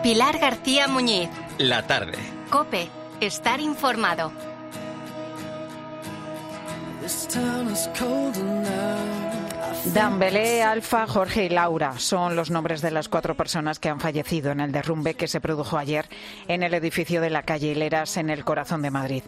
Pilar García Muñiz. La tarde. COPE. Estar informado. Dambelé, Alfa, Jorge y Laura son los nombres de las 4 personas que han fallecido en el derrumbe que se produjo ayer en el edificio de la calle Hileras, en el corazón de Madrid.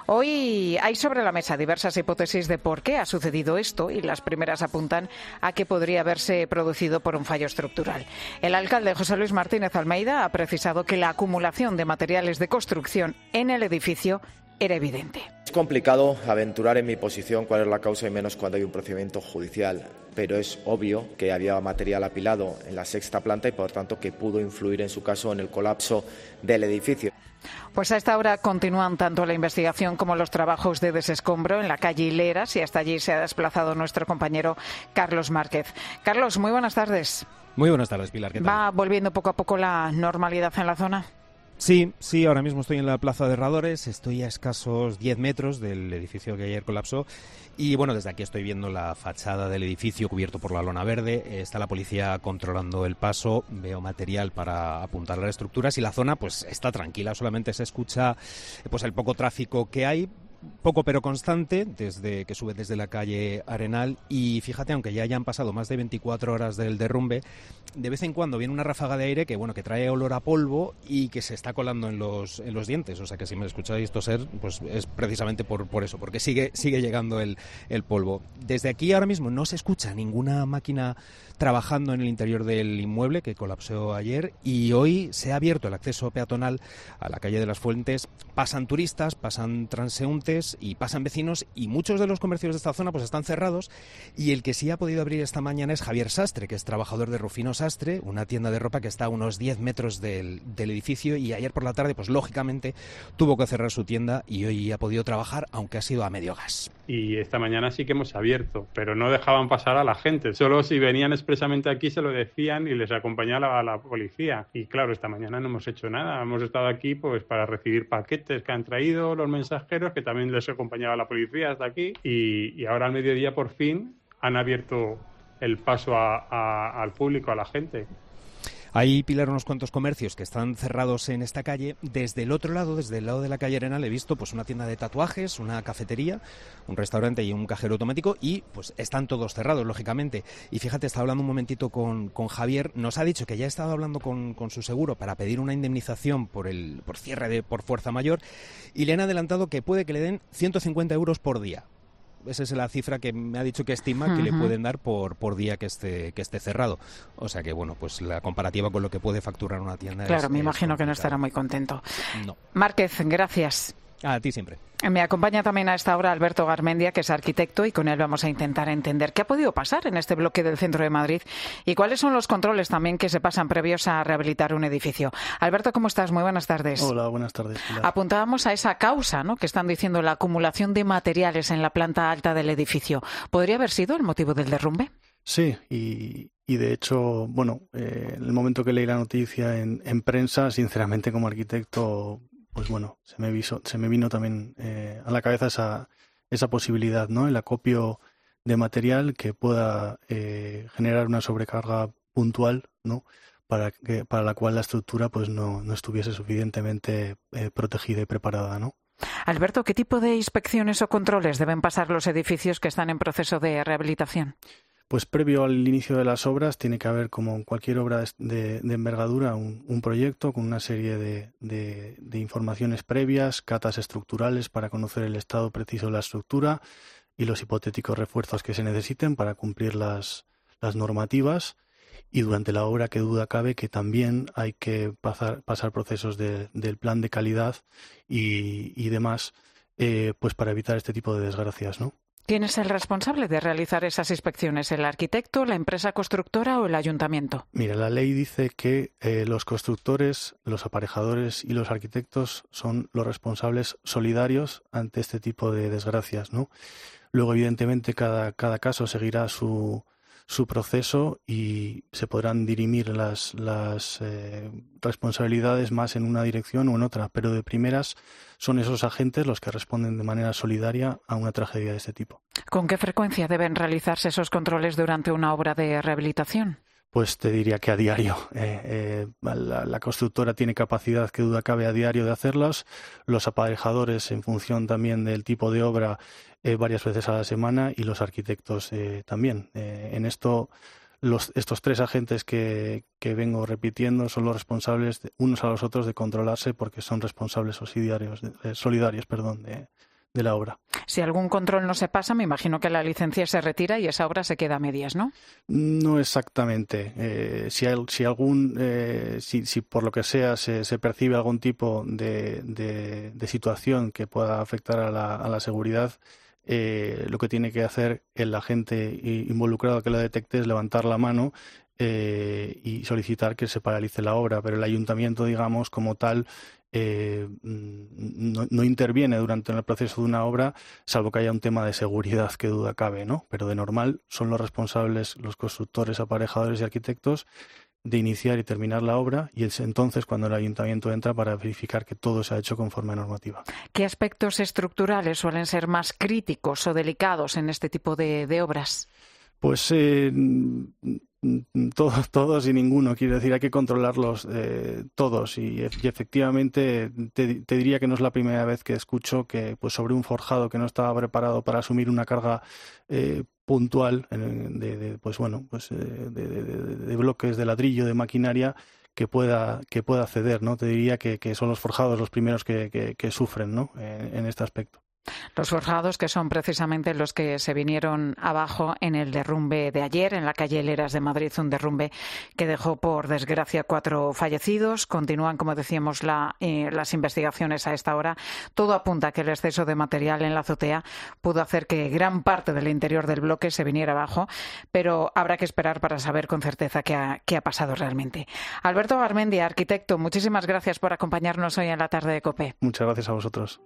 Hoy hay sobre la mesa diversas hipótesis de por qué ha sucedido esto y las primeras apuntan a que podría haberse producido por un fallo estructural. El alcalde José Luis Martínez Almeida ha precisado que la acumulación de materiales de construcción en el edificio era evidente. Es complicado aventurar en mi posición cuál es la causa y menos cuando hay un procedimiento judicial, pero es obvio que había material apilado en la 6ª planta y por tanto que pudo influir en su caso en el colapso del edificio. Pues a esta hora continúan tanto la investigación como los trabajos de desescombro en la calle Hileras y hasta allí se ha desplazado nuestro compañero Carlos Márquez. Carlos, muy buenas tardes. Muy buenas tardes, Pilar. ¿Qué tal? ¿Va volviendo poco a poco la normalidad en la zona? Sí, ahora mismo estoy en la Plaza de Herradores, estoy a escasos 10 metros del edificio que ayer colapsó y bueno, desde aquí estoy viendo la fachada del edificio cubierto por la lona verde, está la policía controlando el paso, veo material para apuntar a las estructuras y la zona pues está tranquila, solamente se escucha pues el poco tráfico que hay. Poco pero constante, desde que sube desde la calle Arenal y fíjate, aunque ya hayan pasado más de 24 horas del derrumbe, de vez en cuando viene una ráfaga de aire que trae olor a polvo y que se está colando en los dientes, o sea que si me escucháis toser, pues es precisamente por eso, porque sigue llegando el polvo. Desde aquí ahora mismo no se escucha ninguna máquina trabajando en el interior del inmueble que colapsó ayer y hoy se ha abierto el acceso peatonal a la calle de las Fuentes. Pasan turistas, pasan transeúntes y pasan vecinos y muchos de los comercios de esta zona pues están cerrados y el que sí ha podido abrir esta mañana es Javier Sastre, que es trabajador de Rufino Sastre, una tienda de ropa que está a unos 10 metros del edificio y ayer por la tarde pues lógicamente tuvo que cerrar su tienda y hoy ha podido trabajar aunque ha sido a medio gas. Y esta mañana sí que hemos abierto, pero no dejaban pasar a la gente, solo si venían expresamente aquí se lo decían y les acompañaba la policía. Y claro, esta mañana no hemos hecho nada, hemos estado aquí pues para recibir paquetes que han traído los mensajeros, que también les acompañaba la policía hasta aquí, y ahora al mediodía por fin han abierto el paso al público, a la gente. Hay, Pilar, unos cuantos comercios que están cerrados en esta calle. Desde el otro lado, desde el lado de la calle Arenal, he visto pues una tienda de tatuajes, una cafetería, un restaurante y un cajero automático y pues están todos cerrados, lógicamente. Y fíjate, estaba hablando un momentito con Javier, nos ha dicho que ya ha estado hablando con su seguro para pedir una indemnización por cierre por fuerza mayor y le han adelantado que puede que le den 150 euros por día. Esa es la cifra que me ha dicho que estima que le pueden dar por día que esté cerrado. O sea que, bueno, pues la comparativa con lo que puede facturar una tienda Claro, me imagino que no estará muy contento. No. Márquez, gracias. A ti siempre. Me acompaña también a esta hora Alberto Garmendia, que es arquitecto, y con él vamos a intentar entender qué ha podido pasar en este bloque del centro de Madrid y cuáles son los controles también que se pasan previos a rehabilitar un edificio. Alberto, ¿cómo estás? Muy buenas tardes. Hola, buenas tardes, Pilar. Apuntábamos a esa causa, ¿no?, que están diciendo, la acumulación de materiales en la planta alta del edificio. ¿Podría haber sido el motivo del derrumbe? Sí, y de hecho, bueno, en el momento que leí la noticia en prensa, sinceramente como arquitecto, pues bueno, se me vino también a la cabeza esa posibilidad, ¿no? El acopio de material que pueda generar una sobrecarga puntual, ¿no?, para la cual la estructura pues no estuviese suficientemente protegida y preparada, ¿no? Alberto, ¿qué tipo de inspecciones o controles deben pasar los edificios que están en proceso de rehabilitación? Pues previo al inicio de las obras tiene que haber, como en cualquier obra de envergadura, un proyecto con una serie de informaciones previas, catas estructurales para conocer el estado preciso de la estructura y los hipotéticos refuerzos que se necesiten para cumplir las normativas. Y durante la obra, que duda cabe, que también hay que pasar procesos del plan de calidad y demás, pues para evitar este tipo de desgracias, ¿no? ¿Quién es el responsable de realizar esas inspecciones? ¿El arquitecto, la empresa constructora o el ayuntamiento? Mira, la ley dice que los constructores, los aparejadores y los arquitectos son los responsables solidarios ante este tipo de desgracias, ¿no? Luego, evidentemente, cada caso seguirá su proceso y se podrán dirimir las responsabilidades más en una dirección o en otra, pero de primeras son esos agentes los que responden de manera solidaria a una tragedia de este tipo. ¿Con qué frecuencia deben realizarse esos controles durante una obra de rehabilitación? pues te diría que a diario. La constructora tiene capacidad, que duda cabe, a diario de hacerlas. Los aparejadores, en función también del tipo de obra, varias veces a la semana, y los arquitectos también. En esto, estos tres agentes que vengo repitiendo son los responsables unos a los otros de controlarse, porque son responsables solidarios de la obra. Si algún control no se pasa, me imagino que la licencia se retira y esa obra se queda a medias, ¿no? No exactamente. Si por lo que sea se percibe algún tipo de situación que pueda afectar a la seguridad, lo que tiene que hacer el agente involucrado que la detecte es levantar la mano y solicitar que se paralice la obra, pero el ayuntamiento, digamos, como tal, no interviene durante el proceso de una obra, salvo que haya un tema de seguridad, que duda cabe, ¿no? Pero de normal son los responsables, los constructores, aparejadores y arquitectos, de iniciar y terminar la obra, y es entonces cuando el ayuntamiento entra para verificar que todo se ha hecho conforme a normativa. ¿Qué aspectos estructurales suelen ser más críticos o delicados en este tipo de obras? Pues todos y ninguno, quiero decir, hay que controlarlos todos, y efectivamente te diría que no es la primera vez que escucho que pues sobre un forjado que no estaba preparado para asumir una carga puntual de bloques de ladrillo, de maquinaria, que pueda ceder, ¿no? Te diría que son los forjados los primeros que sufren, ¿no? En este aspecto. Los forjados, que son precisamente los que se vinieron abajo en el derrumbe de ayer en la calle Leras de Madrid, un derrumbe que dejó, por desgracia, 4 fallecidos. Continúan, como decíamos, las investigaciones a esta hora. Todo apunta a que el exceso de material en la azotea pudo hacer que gran parte del interior del bloque se viniera abajo, pero habrá que esperar para saber con certeza qué ha pasado realmente. Alberto Garmendia, arquitecto, muchísimas gracias por acompañarnos hoy en la tarde de COPE. Muchas gracias a vosotros.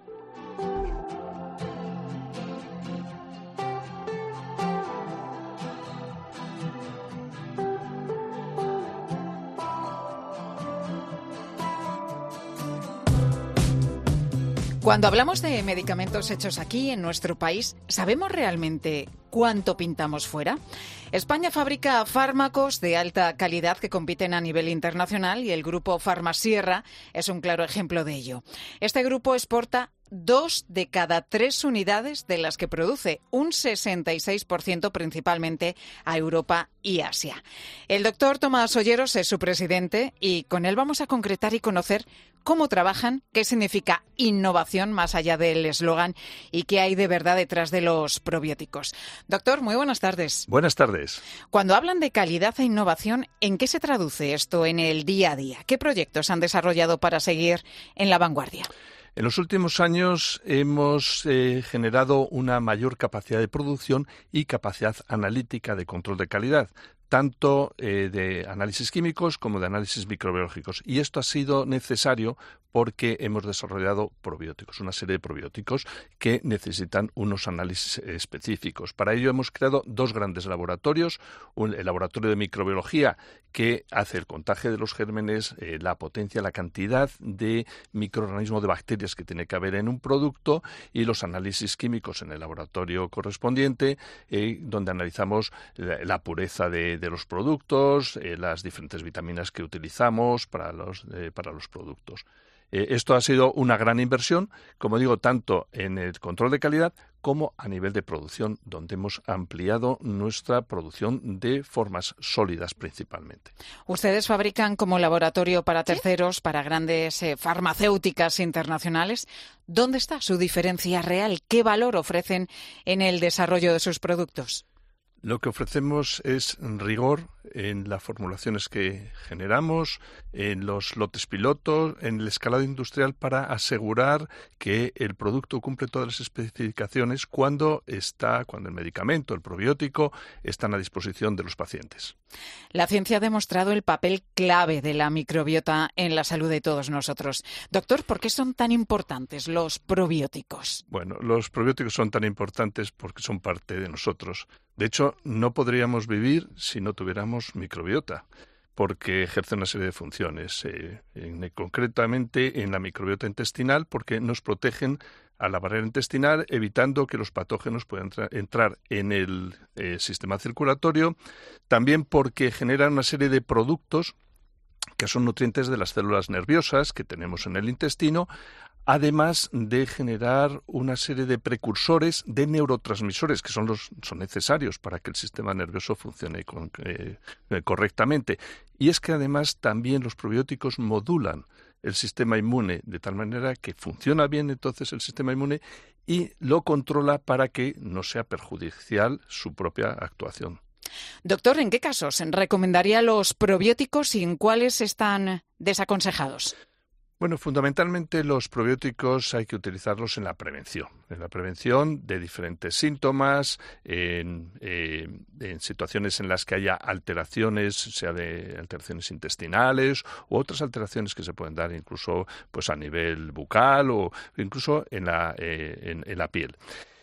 Cuando hablamos de medicamentos hechos aquí, en nuestro país, ¿sabemos realmente cuánto pintamos fuera? España fabrica fármacos de alta calidad que compiten a nivel internacional, y el grupo Farmasierra es un claro ejemplo de ello. Este grupo exporta 2 de cada 3 unidades de las que produce, un 66% principalmente a Europa y Asia. El doctor Tomás Olleros es su presidente, y con él vamos a concretar y conocer cómo trabajan, qué significa innovación más allá del eslogan y qué hay de verdad detrás de los probióticos. Doctor, muy buenas tardes. Buenas tardes. Cuando hablan de calidad e innovación, ¿en qué se traduce esto en el día a día? ¿Qué proyectos han desarrollado para seguir en la vanguardia? En los últimos años hemos generado una mayor capacidad de producción y capacidad analítica de control de calidad, tanto de análisis químicos como de análisis microbiológicos. Y esto ha sido necesario porque hemos desarrollado probióticos, una serie de probióticos que necesitan unos análisis específicos. Para ello hemos creado 2 grandes laboratorios, el laboratorio de microbiología, que hace el contagio de los gérmenes, la potencia, la cantidad de microorganismos, de bacterias que tiene que haber en un producto, y los análisis químicos en el laboratorio correspondiente, donde analizamos la pureza de los productos, las diferentes vitaminas que utilizamos para los productos. Esto ha sido una gran inversión, como digo, tanto en el control de calidad como a nivel de producción, donde hemos ampliado nuestra producción de formas sólidas principalmente. Ustedes fabrican como laboratorio para terceros, para grandes farmacéuticas internacionales. ¿Dónde está su diferencia real? ¿Qué valor ofrecen en el desarrollo de sus productos? Lo que ofrecemos es rigor en las formulaciones que generamos, en los lotes pilotos, en el escalado industrial, para asegurar que el producto cumple todas las especificaciones cuando el medicamento, el probiótico, están a disposición de los pacientes. La ciencia ha demostrado el papel clave de la microbiota en la salud de todos nosotros. Doctor, ¿por qué son tan importantes los probióticos? Bueno, los probióticos son tan importantes porque son parte de nosotros. De hecho, no podríamos vivir si no tuviéramos microbiota, porque ejerce una serie de funciones, concretamente en la microbiota intestinal, porque nos protegen a la barrera intestinal, evitando que los patógenos puedan entrar en el sistema circulatorio. También porque generan una serie de productos que son nutrientes de las células nerviosas que tenemos en el intestino, además de generar una serie de precursores de neurotransmisores que son necesarios para que el sistema nervioso funcione correctamente. Y es que además también los probióticos modulan el sistema inmune de tal manera que funciona bien entonces el sistema inmune y lo controla para que no sea perjudicial su propia actuación. Doctor, ¿en qué casos recomendaría los probióticos y en cuáles están desaconsejados? Bueno, fundamentalmente los probióticos hay que utilizarlos en la prevención de diferentes síntomas, en situaciones en las que haya alteraciones, sea de alteraciones intestinales u otras alteraciones que se pueden dar incluso pues a nivel bucal o incluso en la piel.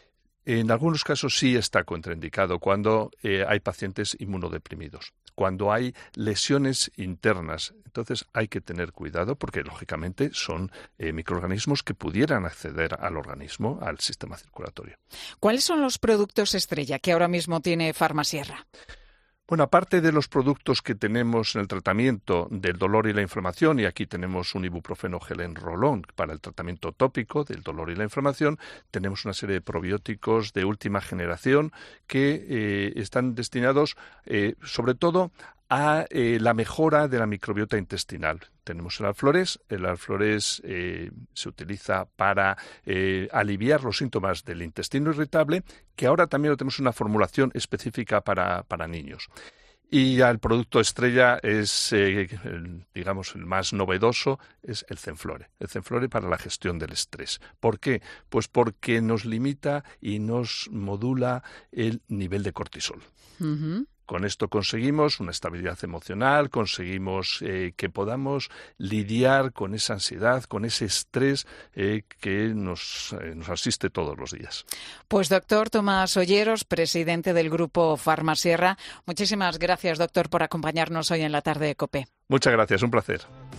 En algunos casos sí está contraindicado cuando hay pacientes inmunodeprimidos, cuando hay lesiones internas. Entonces hay que tener cuidado porque, lógicamente, son microorganismos que pudieran acceder al organismo, al sistema circulatorio. ¿Cuáles son los productos estrella que ahora mismo tiene Farmasierra? Bueno, aparte de los productos que tenemos en el tratamiento del dolor y la inflamación, y aquí tenemos un ibuprofeno gel en rolón para el tratamiento tópico del dolor y la inflamación, tenemos una serie de probióticos de última generación que están destinados sobre todo a la mejora de la microbiota intestinal. Tenemos el Alflores. El Alflores se utiliza para aliviar los síntomas del intestino irritable, que ahora también lo tenemos en una formulación específica para niños. Y ya el producto estrella es, digamos, el más novedoso, es el Zenflore. El Zenflore para la gestión del estrés. ¿Por qué? Pues porque nos limita y nos modula el nivel de cortisol. Uh-huh. Con esto conseguimos una estabilidad emocional, conseguimos que podamos lidiar con esa ansiedad, con ese estrés que nos asiste todos los días. Pues doctor Tomás Olleros, presidente del Grupo Farmasierra, muchísimas gracias, doctor, por acompañarnos hoy en la tarde de COPE. Muchas gracias, un placer.